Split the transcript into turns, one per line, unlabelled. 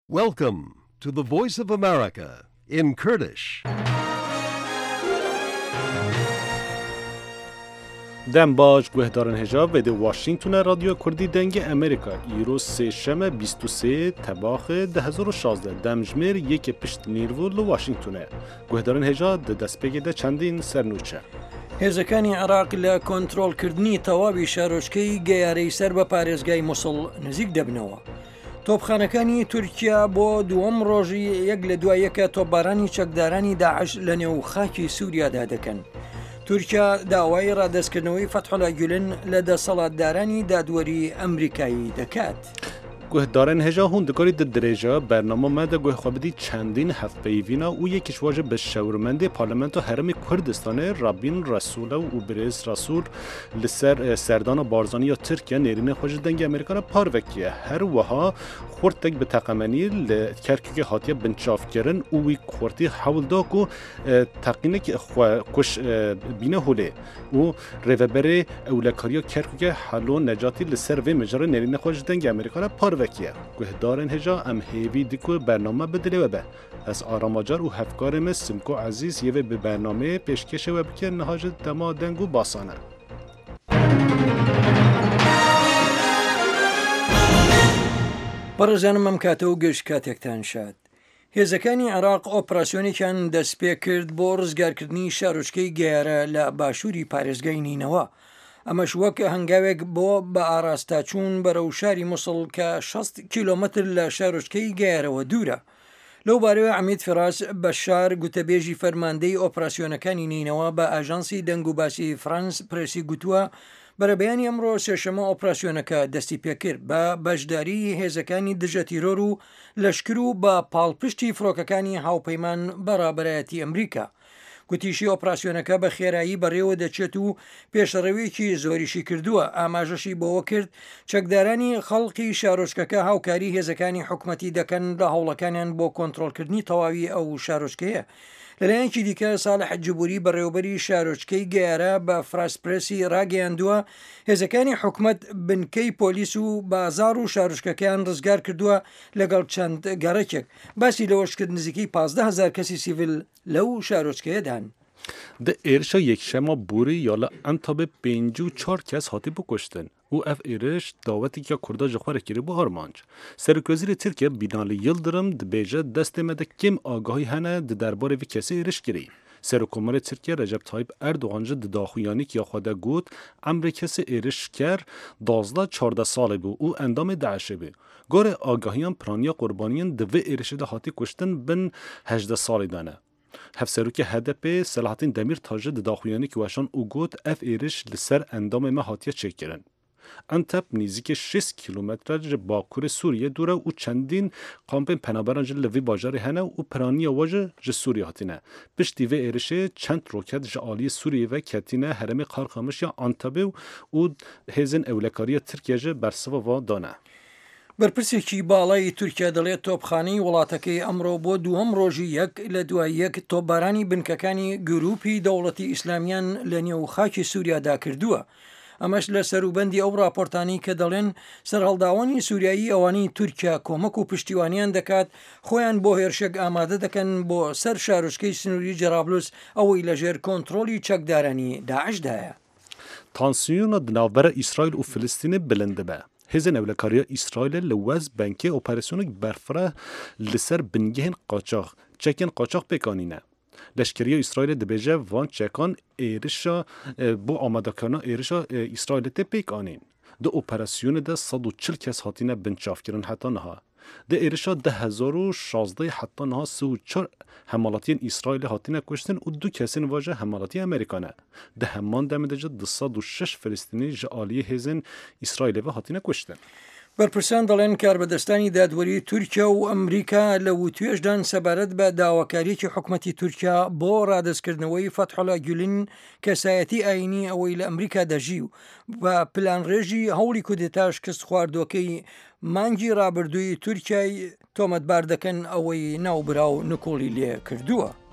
Welcome to the Voice of America in Kurdish.
دم باش گوهدارن هجاب و دی واشنگتون رادیو کردی دنگ امریکا ایرو سه شمه 23 تباخ 2016 دمجمیر یک پشت نیرو لو واشنگتونه گوهدارن هجاب ده دست بگیده چندین سرنوچه
هێزەکانی عێراق لە کۆنتڕۆڵکردنی تەواوی شارۆچکەی گەیارەی سەر بە پارێزگای مووسڵ نزیک دەبنەوە. تۆپخانەکانی تورکیا بۆ دووەم ڕۆژی یەک لە دوای یەکە تۆپبارانی چەکدارانی داعش لە نێو خاکی سووریادا دەکەن. تورکیا داوای ڕادەستکردنەوەی فەتحوڵا گولن لە دەسەڵاتدارانی دادوەری ئەمریکایی دەکات.
گوهدارن هجا هون دکاری د درجه برنامه مده گوه خوابدی چندین هفت پیوینا و یکیش واجه به شورمنده پارلمنت هرم کردستان رابین رسول و برز رسول لسر سردان بارزانی یا ترکیه نیرین خوش دنگ امریکا پاروکیه هر وها خورتک به تقمنی لکرکک حاتیه بنچاف کرن و وی خورتی حول داکو تقینه که کش بینه هوله و روبره اولکاریا کرکک حلو نجاتی لسر و مجرد نیرین خوش دنگ امریکا پاروکیه گوهدارن هجا ام هیوی دیکو برنامه بدلی و به از آراماجار و هفکارم سمکو عزیز یه به برنامه پیشکش و بکر نهاج دما دنگو باسانه
بەڕێزانم ئەم کاتە و گەشت کاتێکتان شاد. هێزەکانی عێراق ئۆپراسیۆنێکیان دەست پێ کرد بۆ ڕزگارکردنی شارۆچکەی گەیارە لە باشووری پارێزگای نینەوە. ئەمەش وەک هەنگاوێک بۆ بە ئاراستاچوون بەرەو شاری مووسڵ کە 60 کیلۆمەتر لە شارۆچکەی گەیارەوە دوورە. لەو بارەوە عەمید فراس بەشار گوتەبێژی فەرماندەی ئۆپراسیۆنەکانی نینەوە بە ئاژانسی دەنگ و باسی فرانس پرسی گوتووە بەرەبەیانی ئەمڕۆ سێشەمە ئۆپراسیۆنەکە دەستی پێکرد بە بەشداری هێزەکانی دژە تیرۆر و لەشکر و بە پاڵپشتی فڕۆکەکانی هاوپەیمان بەڕابەرایەتی ئەمریکا. گوتیشی ئۆپراسیۆنەکە بە خێرایی بەڕێوە دەچێت و پێشەڕەوێکی زۆریشی کردووە ئاماژەشی بۆەوە کرد چەکدارانی خەڵقی شارۆچکەکە هاوکاری هێزەکانی حکوومەتی دەکەن لە هەوڵەکانیان بۆ کۆنتڕۆلکردنی تەواوی ئەو شارۆچکەیە. لەلایەنکی دیکە ساڵح جبوری بەڕێوەبەری شارۆچکەی گەیارە بە فراسپرسی ڕاگەیاندووە هێزەکانی حکوومەت بنکەی پۆلیس و بازار و شارۆچکەکەیان ڕزگار کردووە لەگەڵ چەند گەڕێکێک باسی لەوەش کرد نزیکەی 15,000 کەسی سیڤیل لەو شارۆچکەیەدان.
ده ایرشا یک شما بوری یالا انتابه 54 کس هاتی بکشتن و اف ایرش دعوتی که کرده جخوره کری بو هرمانج سرکوزیر ترکیه بینال یلدرم ده بیجه دست مده کم آگاهی هنه ده درباره وی کسی ایرش کری سرکومر ترکیه رجب طایب اردوغان جد داخویانی که خواده گود امر کسی ایرش کر 12-14 ساله بو او اندام داعشه بو گاره آگاهیان پرانیا قربانیان ده وی ایرش ده هاتی کشتن بن 18 ساله دانه هفسروک هدف سلاحتین دمیر تاجه داخویانی که وشان او گوت اف ایرش لسر اندام ما هاتیه چک کرن. انتب نزدیک 6 کیلومتر باکور سوریه دوره و چندین کامپ پناهبران جل لوی باجار هنه و پرانی واژه ج سوریه هاتینه. پشتی و ایرشه چند روکت ج عالی سوریه و کتینه هرم قارقامش یا انتبه و هزن اولکاری ترکیه ج برسوا و دانه.
بەرپرسێکی باڵای تورکیا دەڵێت تۆپخانەی وڵاتەکەی ئەمڕۆ بۆ دووەم ڕۆژی یەک لە دوای یەک تۆپبارانی بنکەکانی گروپی دەوڵەتی ئیسلامیان لە نێو خاکی سووریادا کردووە. ئەمەش لە سەروبەندی ئەو راپۆرتانی کە دەڵێن سەرهەڵداوانی سووریایی ئەوانەی تورکیا کۆمەک و پشتیوانیان دەکات خۆیان بۆ هێرشێک ئامادە دەکەن بۆ سەر شارۆچکەی سنووری جەرابلوس ئەوەی لەژێر کۆنتڕۆلی چەکدارانی داعشدایە.
تانسیۆنە دناوبەرە ئیسرائیل و فلستینی بلند بە. هزن اولکاریا اسرائیل لوز بنکی اپراسیونک برفره لسر بنگهن قاچاق چکن قاچاق بکانینه لشکری اسرائیل دبیجه وان چکان ایرشا بو آمادکانا ایرشا اسرائیل ته بکانین دو اپراسیون ده 140 کس هاتینه بنچاف کرن حتی نها ده ایرشا 2016 حتی نها 34 حمالاتین اسرائیل هاتینه کشتن و 2 کسین واجه حمالاتی امریکانه ده همان دمده جه 206 فلسطینی جعالی هزین اسرائیل و هاتینه کشتن
بەرپرسان دەڵێن کاربەدەستانی دادوەری تورکیا و ئەمریکا لە وتوێژدان سەبارەت بە داواکاریی حکوومەتی تورکیا بۆ ڕادەستکردنەوەی فەتحوڵا گولن کەسایەتی ئاینی ئەوەی لە ئەمریکا دەژی و بە پلانڕێژی هەوڵی کودێتا شکست خواردووەکەی مانگی ڕابردووی تورکیای تۆمەتبار دەکەن ئەوەی ناوبرا و نکۆڵی لێ کردووە.